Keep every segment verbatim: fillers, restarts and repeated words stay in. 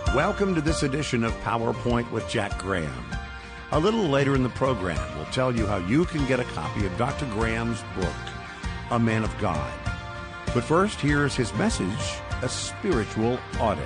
Welcome to this edition of PowerPoint with Jack Graham. A little later in the program, we'll tell you how you can get a copy of Doctor Graham's book, A Man of God. But first, here's his message, A Spiritual Audit.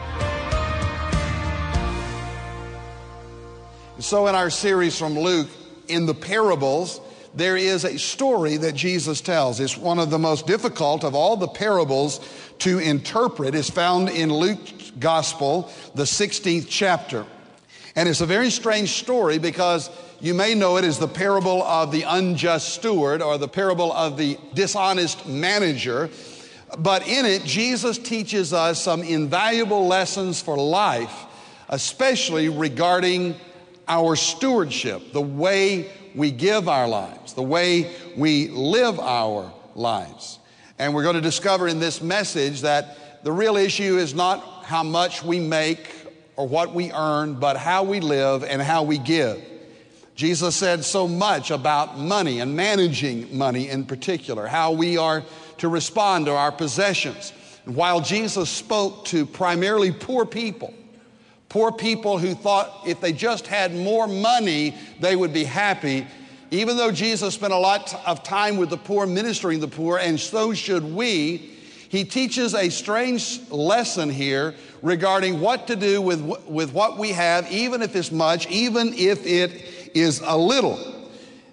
So in our series from Luke, in the parables, there is a story that Jesus tells. It's one of the most difficult of all the parables to interpret. It's found in Luke's Gospel, the sixteenth chapter. And it's a very strange story because you may know it as the parable of the unjust steward or the parable of the dishonest manager. But in it, Jesus teaches us some invaluable lessons for life, especially regarding our stewardship, the way we give our lives, the way we live our lives. And we're going to discover in this message that the real issue is not how much we make or what we earn, but how we live and how we give. Jesus said so much about money and managing money in particular, how we are to respond to our possessions. And while Jesus spoke to primarily poor people, poor people who thought if they just had more money, they would be happy. Even though Jesus spent a lot of time with the poor, ministering the poor, and so should we, he teaches a strange lesson here regarding what to do with, with what we have, even if it's much, even if it is a little.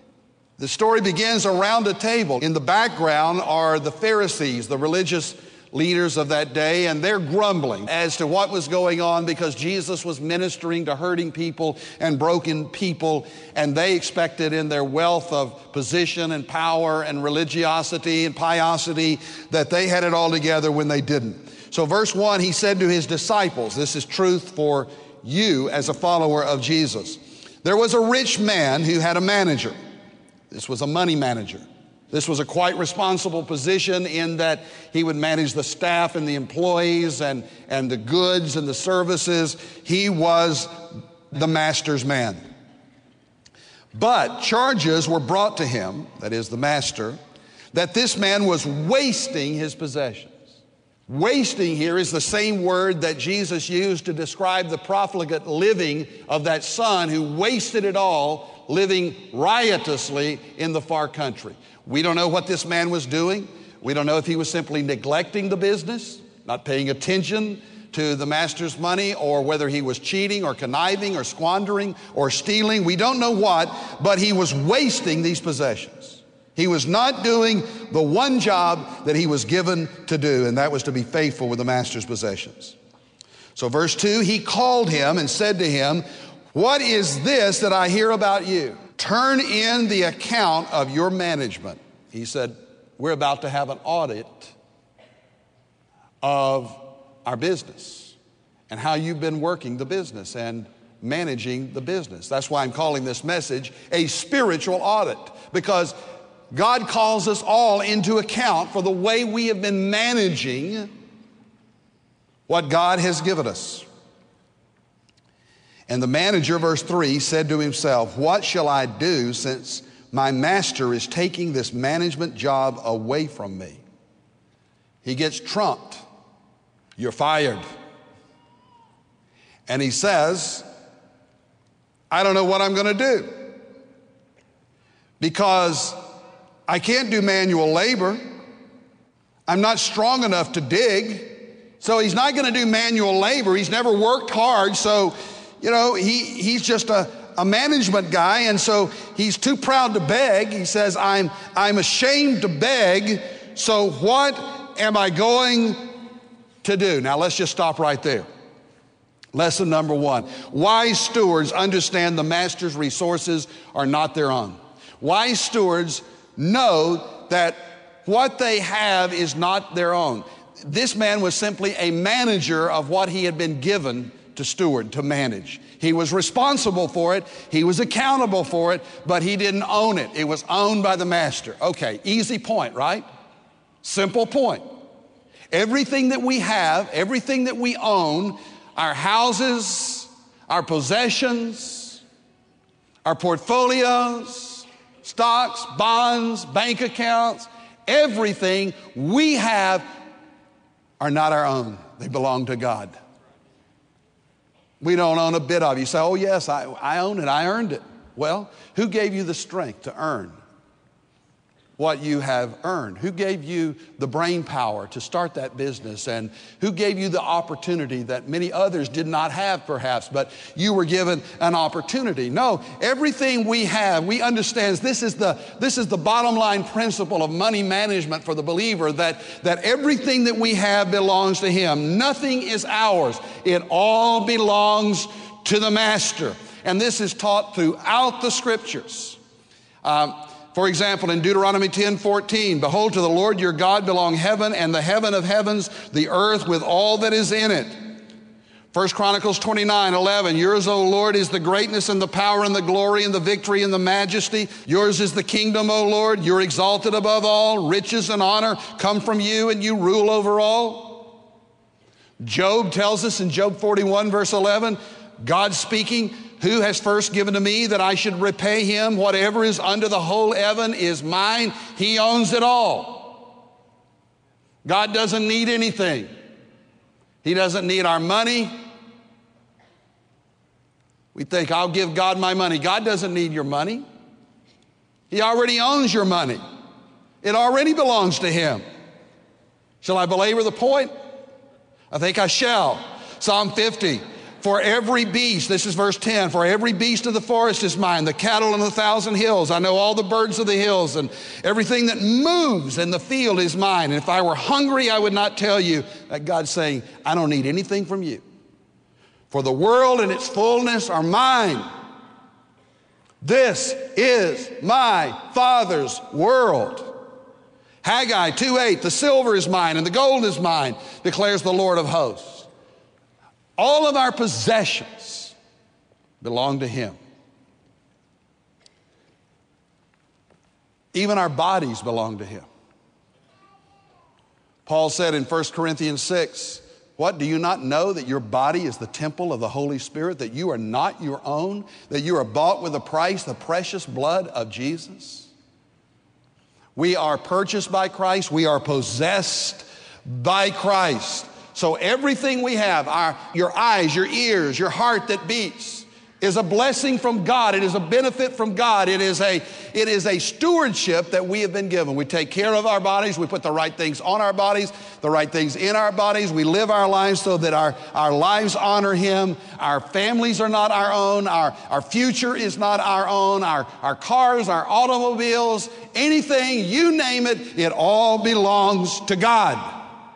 The story begins around a table. In the background are the Pharisees, the religious leaders of that day, and they're grumbling as to what was going on because Jesus was ministering to hurting people and broken people, and they expected in their wealth of position and power and religiosity and piosity that they had it all together when they didn't. So verse one, he said to his disciples, this is truth for you as a follower of Jesus. There was a rich man who had a manager. This was a money manager. This was a quite responsible position in that he would manage the staff and the employees and, and the goods and the services. He was the master's man. But charges were brought to him, that is the master, that this man was wasting his possessions. Wasting here is the same word that Jesus used to describe the profligate living of that son who wasted it all, living riotously in the far country. We don't know what this man was doing. We don't know if he was simply neglecting the business, not paying attention to the master's money, or whether he was cheating or conniving or squandering or stealing. We don't know what, but he was wasting these possessions. He was not doing the one job that he was given to do, and that was to be faithful with the master's possessions. So verse two, he called him and said to him, "What is this that I hear about you? Turn in the account of your management." He said, we're about to have an audit of our business and how you've been working the business and managing the business. That's why I'm calling this message a spiritual audit, because God calls us all into account for the way we have been managing what God has given us. And the manager, verse three, said to himself, "What shall I do since my master is taking this management job away from me?" He gets trumped. You're fired. And he says, I don't know what I'm going to do, because I can't do manual labor. I'm not strong enough to dig. So he's not going to do manual labor. He's never worked hard. So, you know, he, he's just a, a management guy. And so he's too proud to beg. He says, I'm, I'm ashamed to beg. So what am I going to do? Now let's just stop right there. Lesson number one. Wise stewards understand the master's resources are not their own. Wise stewards know that what they have is not their own. This man was simply a manager of what he had been given to steward, to manage. He was responsible for it. He was accountable for it, but he didn't own it. It was owned by the master. Okay, easy point, right? Simple point. Everything that we have, everything that we own, our houses, our possessions, our portfolios, stocks, bonds, bank accounts, everything we have are not our own. They belong to God. We don't own a bit of it. You say, oh yes, I, I own it, I earned it. Well, who gave you the strength to earn what you have earned? Who gave you the brain power to start that business? And who gave you the opportunity that many others did not have perhaps, but you were given an opportunity? No, everything we have, we understand this is the, this is the bottom line principle of money management for the believer, that, that everything that we have belongs to Him. Nothing is ours. It all belongs to the Master. And this is taught throughout the Scriptures. Um, For example, in Deuteronomy ten fourteen, behold, to the Lord your God belong heaven and the heaven of heavens, the earth with all that is in it. First Chronicles twenty-nine eleven, yours, O Lord, is the greatness and the power and the glory and the victory and the majesty. Yours is the kingdom, O Lord. You're exalted above all. Riches and honor come from you, and you rule over all. Job tells us in Job forty-one, verse eleven, God speaking, who has first given to me that I should repay him? Whatever is under the whole heaven is mine. He owns it all. God doesn't need anything. He doesn't need our money. We think, I'll give God my money. God doesn't need your money. He already owns your money. It already belongs to Him. Shall I belabor the point? I think I shall. Psalm fifty. For every beast, this is verse ten, for every beast of the forest is mine, the cattle on the thousand hills. I know all the birds of the hills, and everything that moves in the field is mine. And if I were hungry, I would not tell you. That God's saying, I don't need anything from you. For the world and its fullness are mine. This is my Father's world. Haggai two eight, the silver is mine and the gold is mine, declares the Lord of hosts. All of our possessions belong to Him. Even our bodies belong to Him. Paul said in First Corinthians six, what, do you not know that your body is the temple of the Holy Spirit, that you are not your own, that you are bought with a price, the precious blood of Jesus? We are purchased by Christ. We are possessed by Christ. So everything we have, our, your eyes, your ears, your heart that beats, is a blessing from God. It is a benefit from God. It is a, it is a stewardship that we have been given. We take care of our bodies. We put the right things on our bodies, the right things in our bodies. We live our lives so that our, our lives honor Him. Our families are not our own. Our, our future is not our own. Our, our cars, our automobiles, anything, you name it, it all belongs to God.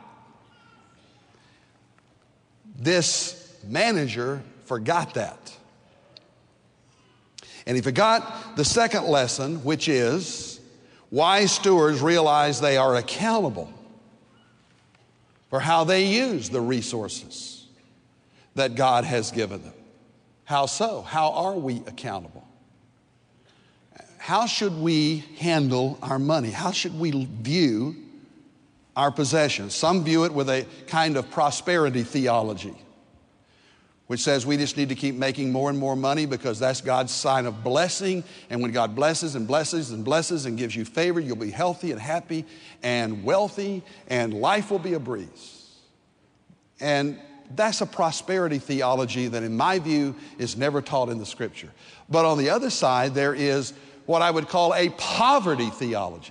This manager forgot that. And he forgot the second lesson, which is wise stewards realize they are accountable for how they use the resources that God has given them. How so? How are we accountable? How should we handle our money? How should we view our possessions? Some view it with a kind of prosperity theology, which says we just need to keep making more and more money because that's God's sign of blessing. And when God blesses and blesses and blesses and gives you favor, you'll be healthy and happy and wealthy, and life will be a breeze. And that's a prosperity theology that, in my view, is never taught in the Scripture. But on the other side, there is what I would call a poverty theology.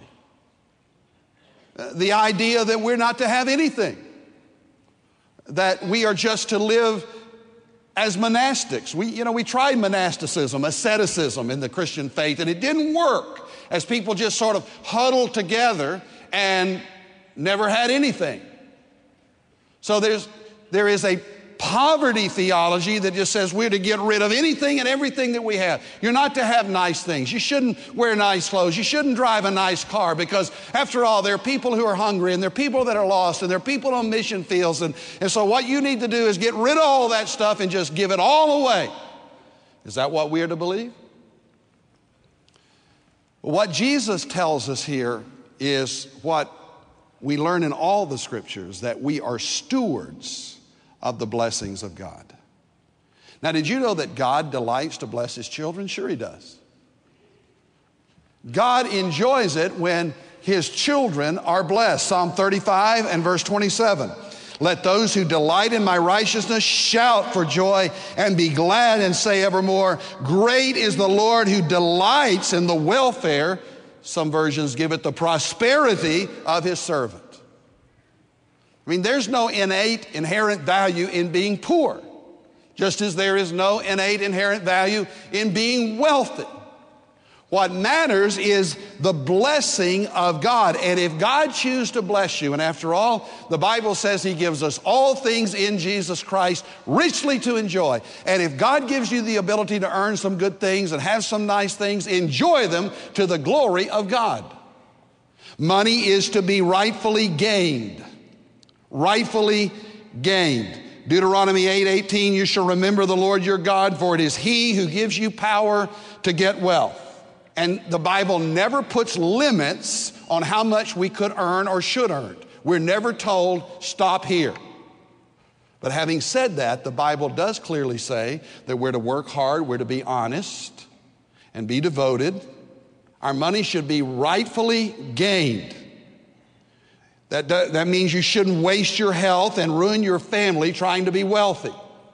The idea that we're not to have anything, that we are just to live as monastics. We, you know, we tried monasticism, asceticism in the Christian faith, and it didn't work, as people just sort of huddled together and never had anything. So there's, there is a poverty theology that just says we're to get rid of anything and everything that we have. You're not to have nice things. You shouldn't wear nice clothes. You shouldn't drive a nice car, because after all, there are people who are hungry, and there are people that are lost, and there are people on mission fields. And, and so what you need to do is get rid of all that stuff and just give it all away. Is that what we are to believe? What Jesus tells us here is what we learn in all the Scriptures, that we are stewards of the blessings of God. Now, did you know that God delights to bless His children? Sure He does. God enjoys it when His children are blessed. Psalm thirty-five and verse twenty-seven. Let those who delight in my righteousness shout for joy and be glad and say evermore, great is the Lord who delights in the welfare, some versions give it the prosperity of his servant. I mean, there's no innate, inherent value in being poor, just as there is no innate, inherent value in being wealthy. What matters is the blessing of God. And if God chooses to bless you, and after all, the Bible says he gives us all things in Jesus Christ richly to enjoy. And if God gives you the ability to earn some good things and have some nice things, enjoy them to the glory of God. Money is to be rightfully gained. Rightfully gained. Deuteronomy eight eighteen, you shall remember the Lord your God, for it is he who gives you power to get wealth. And the Bible never puts limits on how much we could earn or should earn. We're never told, stop here. But having said that, the Bible does clearly say that we're to work hard, we're to be honest, and be devoted. Our money should be rightfully gained. That, that means you shouldn't waste your health and ruin your family trying to be wealthy.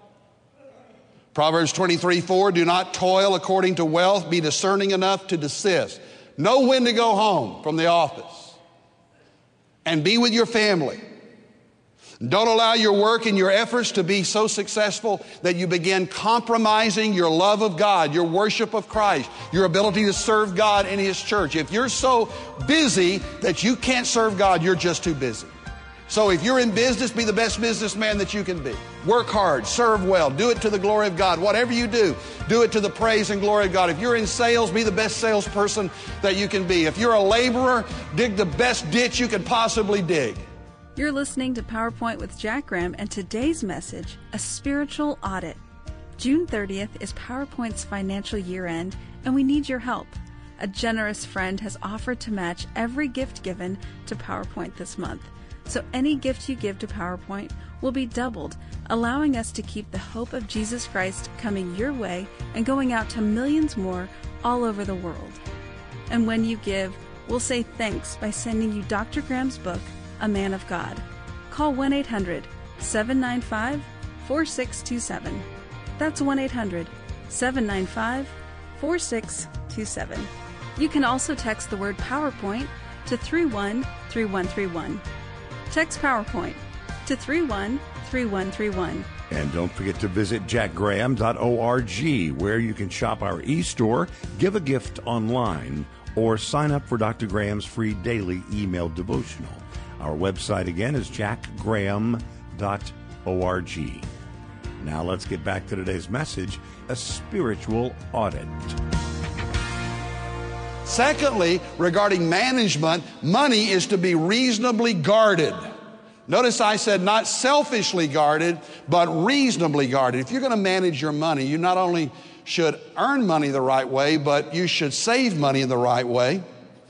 Proverbs twenty-three four, do not toil according to wealth, be discerning enough to desist. Know when to go home from the office and be with your family. Don't allow your work and your efforts to be so successful that you begin compromising your love of God, your worship of Christ, your ability to serve God in his church. If you're so busy that you can't serve God, you're just too busy. So if you're in business, be the best businessman that you can be. Work hard, serve well, do it to the glory of God. Whatever you do, do it to the praise and glory of God. If you're in sales, be the best salesperson that you can be. If you're a laborer, dig the best ditch you can possibly dig. You're listening to PowerPoint with Jack Graham, and today's message, a spiritual audit. June thirtieth is PowerPoint's financial year end, and we need your help. A generous friend has offered to match every gift given to PowerPoint this month. So any gift you give to PowerPoint will be doubled, allowing us to keep the hope of Jesus Christ coming your way and going out to millions more all over the world. And when you give, we'll say thanks by sending you Doctor Graham's book, A Man of God. Call one eight hundred, seven nine five, four six two seven. That's one eight hundred, seven nine five, four six two seven. You can also text the word PowerPoint to three one three one three one. Text PowerPoint to three one three one three one. And don't forget to visit jack graham dot org, where you can shop our e-store, give a gift online, or sign up for Doctor Graham's free daily email devotional. Our website again is jack graham dot org. Now let's get back to today's message, a spiritual audit. Secondly, regarding management, money is to be reasonably guarded. Notice I said not selfishly guarded, but reasonably guarded. If you're going to manage your money, you not only should earn money the right way, but you should save money in the right way.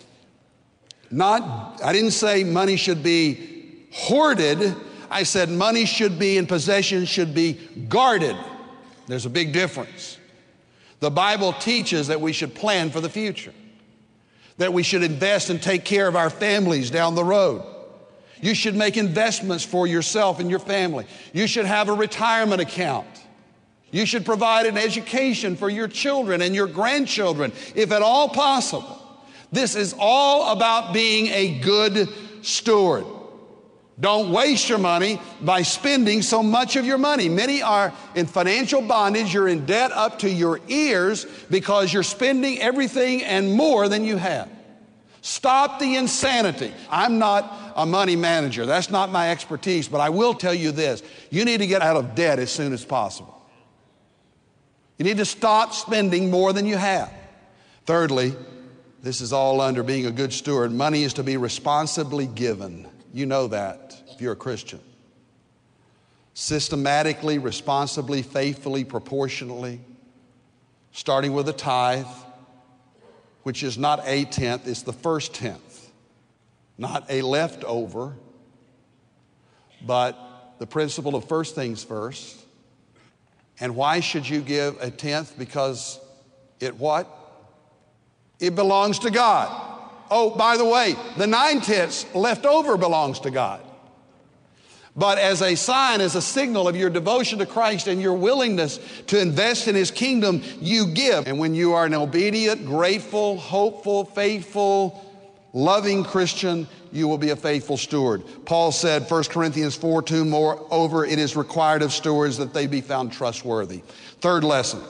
Not, I didn't say money should be hoarded. I said money should be in possession, should be guarded. There's a big difference. The Bible teaches that we should plan for the future, that we should invest and take care of our families down the road. You should make investments for yourself and your family. You should have a retirement account. You should provide an education for your children and your grandchildren, if at all possible. This is all about being a good steward. Don't waste your money by spending so much of your money. Many are in financial bondage. You're in debt up to your ears because you're spending everything and more than you have. Stop the insanity. I'm not a money manager. That's not my expertise, but I will tell you this. You need to get out of debt as soon as possible. You need to stop spending more than you have. Thirdly, this is all under being a good steward. Money is to be responsibly given. You know that if you're a Christian. Systematically, responsibly, faithfully, proportionally, starting with a tithe, which is not a tenth, it's the first tenth. Not a leftover, but the principle of first things first. And why should you give a tenth? Because it what? It belongs to God. Oh, by the way, the nine tenths left over belongs to God. But as a sign, as a signal of your devotion to Christ and your willingness to invest in His kingdom, you give. And when you are an obedient, grateful, hopeful, faithful, loving Christian, you will be a faithful steward. Paul said, First Corinthians four two, moreover, it is required of stewards that they be found trustworthy. Third lesson,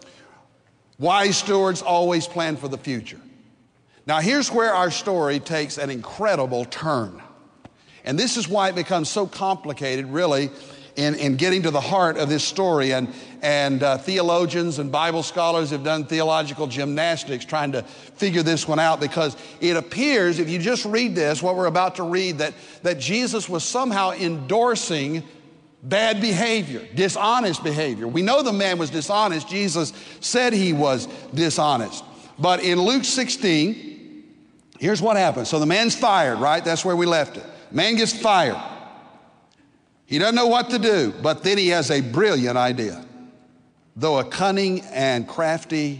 wise stewards always plan for the future. Now here's where our story takes an incredible turn. And this is why it becomes so complicated, really, in, in getting to the heart of this story. And, and uh, theologians and Bible scholars have done theological gymnastics trying to figure this one out, because it appears, if you just read this, what we're about to read, that, that Jesus was somehow endorsing bad behavior, dishonest behavior. We know the man was dishonest. Jesus said he was dishonest. But in Luke sixteen, here's what happens. So the man's fired, right? That's where we left it. Man gets fired. He doesn't know what to do, but then he has a brilliant idea. Though a cunning and crafty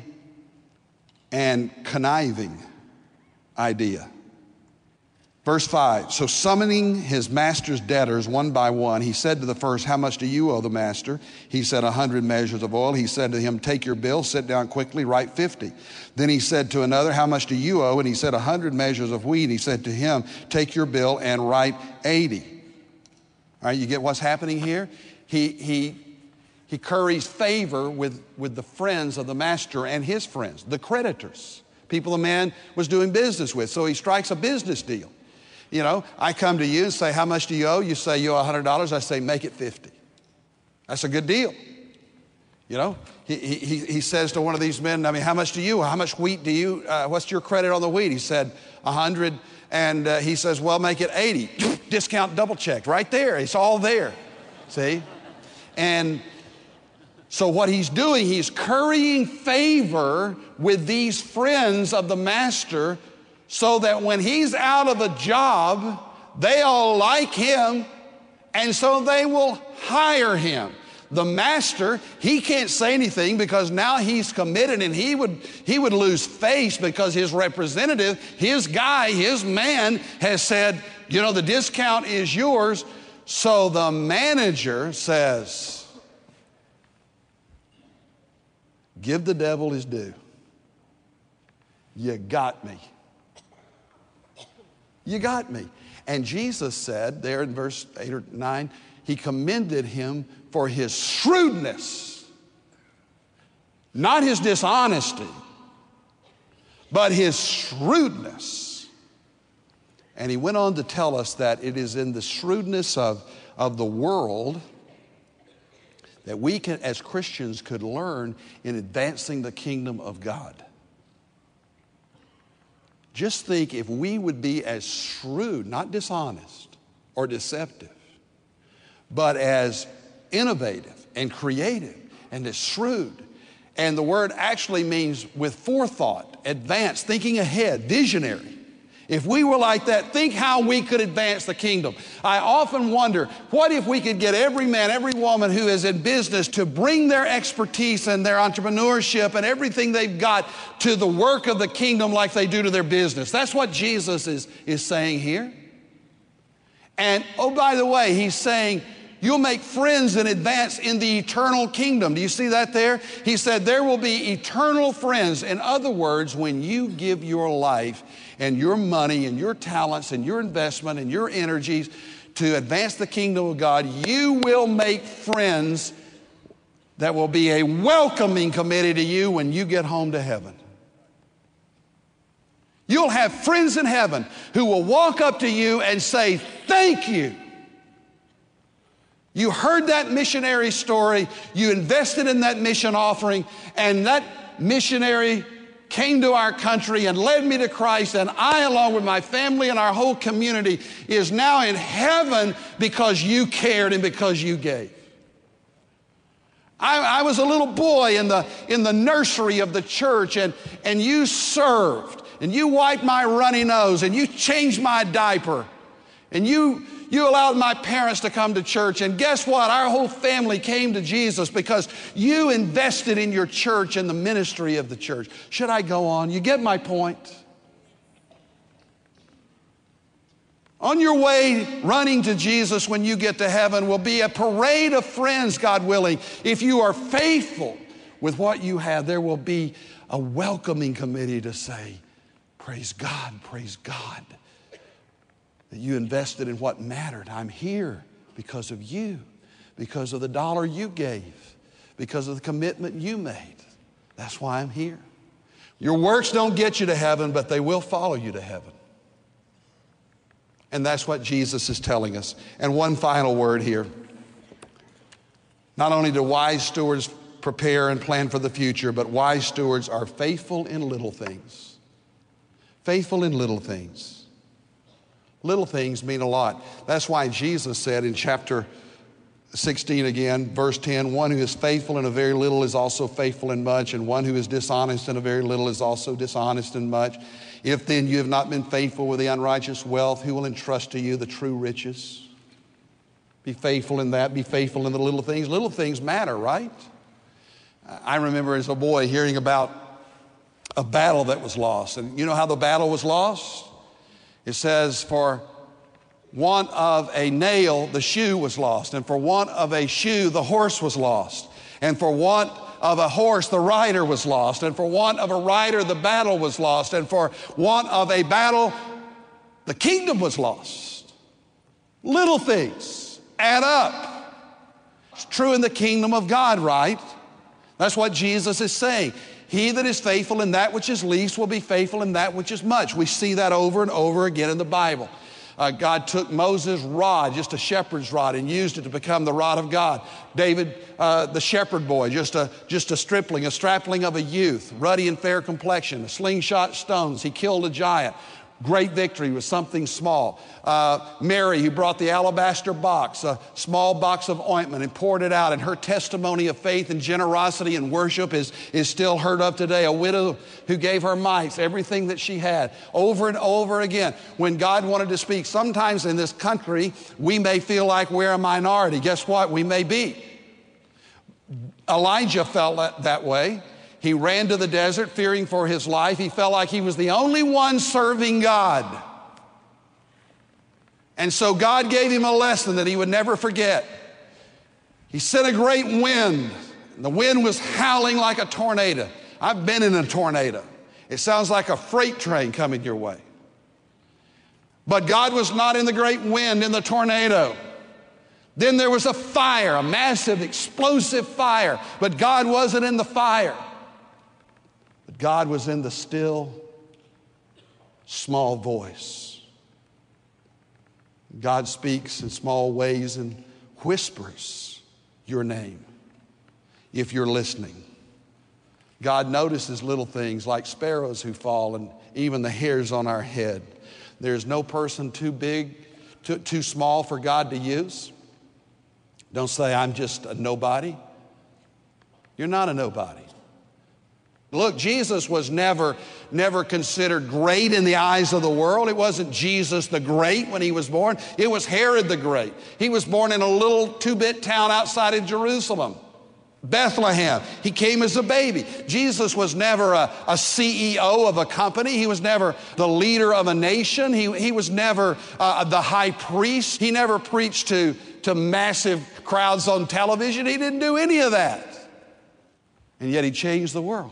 and conniving idea. Verse five, so summoning his master's debtors one by one, he said to the first, how much do you owe the master? He said, a hundred measures of oil. He said to him, take your bill, sit down quickly, write fifty. Then he said to another, how much do you owe? And he said, a hundred measures of wheat. He said to him, take your bill and write eighty. All right, you get what's happening here? He, he, he curries favor with, with the friends of the master and his friends, the creditors, people the man was doing business with. So he strikes a business deal. You know, I come to you and say, how much do you owe? You say you owe a hundred dollars. I say, make it fifty. That's a good deal. You know, he, he, he says to one of these men, I mean, how much do you, how much wheat do you, uh, what's your credit on the wheat? He said, a hundred. And uh, he says, well, make it eighty. Discount double checked right there. It's all there. See? And so what he's doing, he's currying favor with these friends of the master, so that when he's out of a job, they all like him, and so they will hire him. The master, he can't say anything because now he's committed, and he would, he would lose face because his representative, his guy, his man has said, you know, the discount is yours. So the manager says, give the devil his due. You got me. You got me. And Jesus said there in verse eight or nine, he commended him for his shrewdness, not his dishonesty, but his shrewdness. And he went on to tell us that it is in the shrewdness of, of the world that we can, as Christians, could learn in advancing the kingdom of God. Just think if we would be as shrewd, not dishonest or deceptive, but as innovative and creative and as shrewd. And the word actually means with forethought, advanced, thinking ahead, visionary. If we were like that, think how we could advance the kingdom. I often wonder, what if we could get every man, every woman who is in business to bring their expertise and their entrepreneurship and everything they've got to the work of the kingdom like they do to their business. That's what Jesus is, is saying here. And, oh, by the way, he's saying, you'll make friends and advance in the eternal kingdom. Do you see that there? He said there will be eternal friends. In other words, when you give your life and your money and your talents and your investment and your energies to advance the kingdom of God, you will make friends that will be a welcoming committee to you when you get home to heaven. You'll have friends in heaven who will walk up to you and say, thank you. You heard that missionary story, you invested in that mission offering, and that missionary came to our country and led me to Christ, and I, along with my family and our whole community, is now in heaven because you cared and because you gave. I, I was a little boy in the, in the nursery of the church, and, and you served, and you wiped my runny nose, and you changed my diaper, and you... You allowed my parents to come to church, and guess what? Our whole family came to Jesus because you invested in your church and the ministry of the church. Should I go on? You get my point? On your way running to Jesus when you get to heaven will be a parade of friends, God willing. If you are faithful with what you have, there will be a welcoming committee to say, praise God, praise God, that you invested in what mattered. I'm here because of you, because of the dollar you gave, because of the commitment you made. That's why I'm here. Your works don't get you to heaven, but they will follow you to heaven. And that's what Jesus is telling us. And one final word here. Not only do wise stewards prepare and plan for the future, but wise stewards are faithful in little things. Faithful in little things. Little things mean a lot. That's why Jesus said in chapter sixteen again, verse ten, one who is faithful in a very little is also faithful in much, and one who is dishonest in a very little is also dishonest in much. If then you have not been faithful with the unrighteous wealth, who will entrust to you the true riches? Be faithful in that. Be faithful in the little things. Little things matter, right? I remember as a boy hearing about a battle that was lost. And you know how the battle was lost? It says, for want of a nail, the shoe was lost. And for want of a shoe, the horse was lost. And for want of a horse, the rider was lost. And for want of a rider, the battle was lost. And for want of a battle, the kingdom was lost. Little things add up. It's true in the kingdom of God, right? That's what Jesus is saying. He that is faithful in that which is least will be faithful in that which is much. We see that over and over again in the Bible. Uh, God took Moses' rod, just a shepherd's rod, and used it to become the rod of God. David, uh, the shepherd boy, just a, just a stripling, a strapling of a youth, ruddy and fair complexion, a slingshot stones. He killed a giant. Great victory with something small. Uh, Mary, who brought the alabaster box, a small box of ointment, and poured it out. And her testimony of faith and generosity and worship is, is still heard of today. A widow who gave her mites, everything that she had, over and over again. When God wanted to speak, sometimes in this country, we may feel like we're a minority. Guess what? We may be. Elijah felt that, that way. He ran to the desert fearing for his life. He felt like he was the only one serving God. And so God gave him a lesson that he would never forget. He sent a great wind. The wind was howling like a tornado. I've been in a tornado. It sounds like a freight train coming your way. But God was not in the great wind, in the tornado. Then there was a fire, a massive explosive fire. But God wasn't in the fire. But God was in the still, small voice. God speaks in small ways and whispers your name if you're listening. God notices little things like sparrows who fall and even the hairs on our head. There's no person too big, too, too small for God to use. Don't say, I'm just a nobody. You're not a nobody. Look, Jesus was never, never considered great in the eyes of the world. It wasn't Jesus the Great when he was born. It was Herod the Great. He was born in a little two-bit town outside of Jerusalem, Bethlehem. He came as a baby. Jesus was never a, a C E O of a company. He was never the leader of a nation. He, he was never uh, the high priest. He never preached to, to massive crowds on television. He didn't do any of that. And yet he changed the world.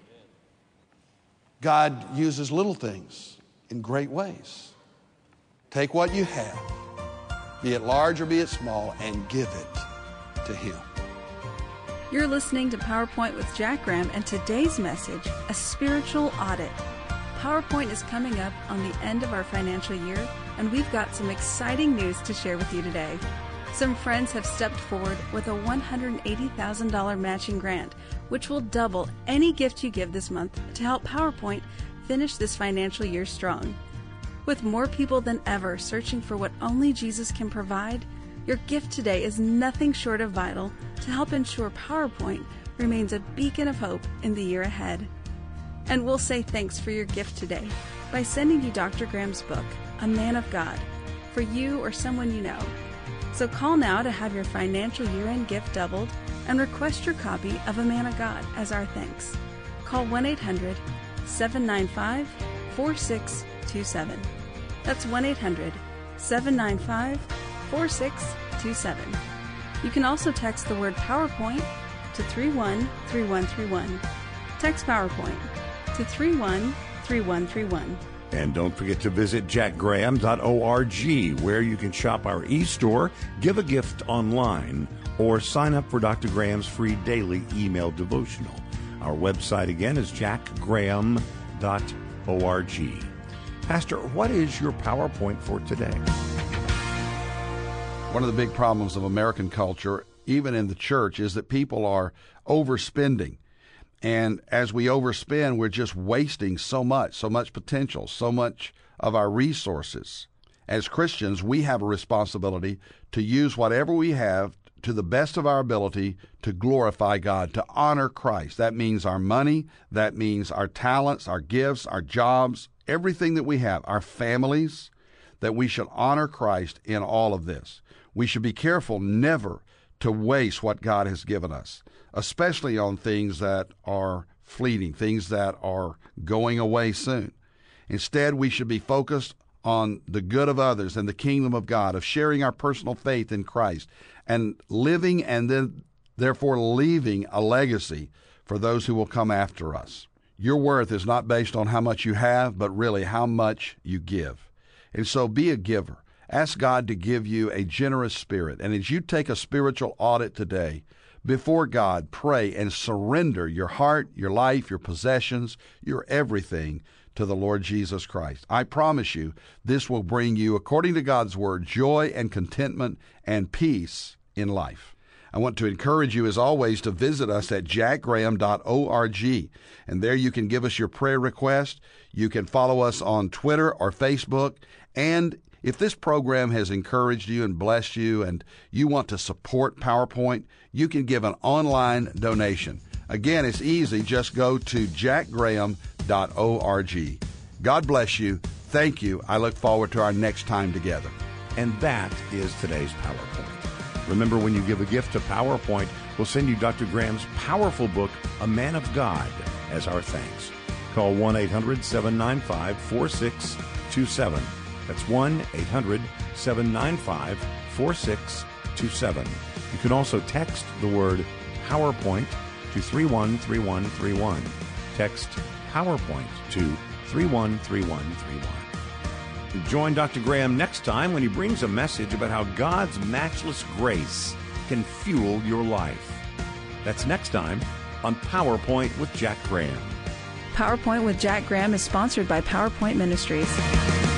God uses little things in great ways. Take what you have, be it large or be it small, and give it to Him. You're listening to PowerPoint with Jack Graham, and today's message, a spiritual audit. PowerPoint is coming up on the end of our financial year, and we've got some exciting news to share with you today. Some friends have stepped forward with a one hundred eighty thousand dollars matching grant, which will double any gift you give this month to help PowerPoint finish this financial year strong. With more people than ever searching for what only Jesus can provide, your gift today is nothing short of vital to help ensure PowerPoint remains a beacon of hope in the year ahead. And we'll say thanks for your gift today by sending you Doctor Graham's book, A Man of God, for you or someone you know. So call now to have your financial year-end gift doubled and request your copy of A Man of God as our thanks. Call one eight hundred seven nine five four six two seven. That's one eight hundred seven nine five, four six two seven. You can also text the word PowerPoint to three one three one three one. Text PowerPoint to three one three one three one. And don't forget to visit jack graham dot org, where you can shop our e-store, give a gift online, or sign up for Doctor Graham's free daily email devotional. Our website again is jack graham dot org. Pastor, what is your PowerPoint for today? One of the big problems of American culture, even in the church, is that people are overspending. And as we overspend, we're just wasting so much, so much potential, so much of our resources. As Christians, we have a responsibility to use whatever we have to the best of our ability to glorify God, to honor Christ. That means our money, that means our talents, our gifts, our jobs, everything that we have, our families, that we should honor Christ in all of this. We should be careful never to waste what God has given us, especially on things that are fleeting, things that are going away soon. Instead, we should be focused on the good of others and the kingdom of God, of sharing our personal faith in Christ and living and then therefore leaving a legacy for those who will come after us. Your worth is not based on how much you have, but really how much you give. And so be a giver. Ask God to give you a generous spirit. And as you take a spiritual audit today, before God, pray and surrender your heart, your life, your possessions, your everything to the Lord Jesus Christ. I promise you, this will bring you, according to God's word, joy and contentment and peace in life. I want to encourage you, as always, to visit us at jack graham dot org. And there you can give us your prayer request. You can follow us on Twitter or Facebook. And if this program has encouraged you and blessed you and you want to support PowerPoint, you can give an online donation. Again, it's easy. Just go to jack graham dot org. God bless you. Thank you. I look forward to our next time together. And that is today's PowerPoint. Remember, when you give a gift to PowerPoint, we'll send you Doctor Graham's powerful book, A Man of God, as our thanks. Call one eight hundred seven nine five four six two seven. That's one eight hundred seven nine five four six two seven. You can also text the word PowerPoint to three one three one three one. Text PowerPoint to three one three one three one. Join Doctor Graham next time when he brings a message about how God's matchless grace can fuel your life. That's next time on PowerPoint with Jack Graham. PowerPoint with Jack Graham is sponsored by PowerPoint Ministries.